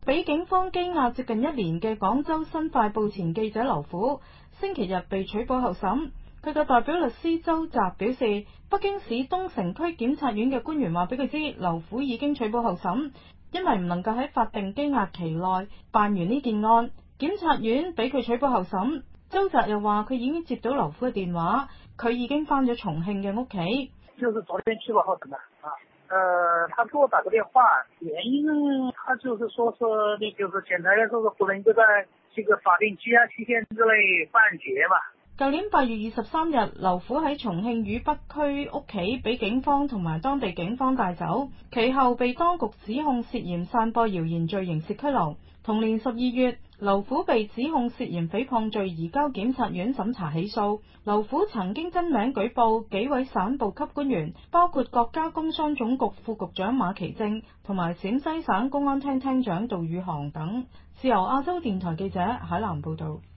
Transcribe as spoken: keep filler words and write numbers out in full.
俾警方羈押接近一年嘅廣州新快報前記者劉虎，星期日被取保候審。佢嘅代表律師周澤表示，北京市東城區檢察院嘅官員話俾佢知，劉虎已經取保候審，因為唔能夠喺法定羈押期內辦完呢件案，檢察院俾佢取保候審。周澤又話佢已經接到劉虎嘅電話，佢已經翻咗重慶嘅屋企。 就是昨天取保候審的啊，呃，他給我打個電話，原因他就是說是，那就是檢察院說是不能夠在這個法定羈押期限之內判決嘛。 舊年八月二十三日，劉虎喺重慶渝北區屋企俾警方同埋當地警方帶走，其後被當局指控涉嫌散播謠言罪刑事拘留。同年十二月，劉虎被指控涉嫌誹謗罪移交檢察院審查起訴。劉虎曾經真名舉報幾位省部級官員，包括國家工商總局副局長馬其正同埋陝西省公安廳廳長杜宇航等。自由亞洲電台記者海南報道。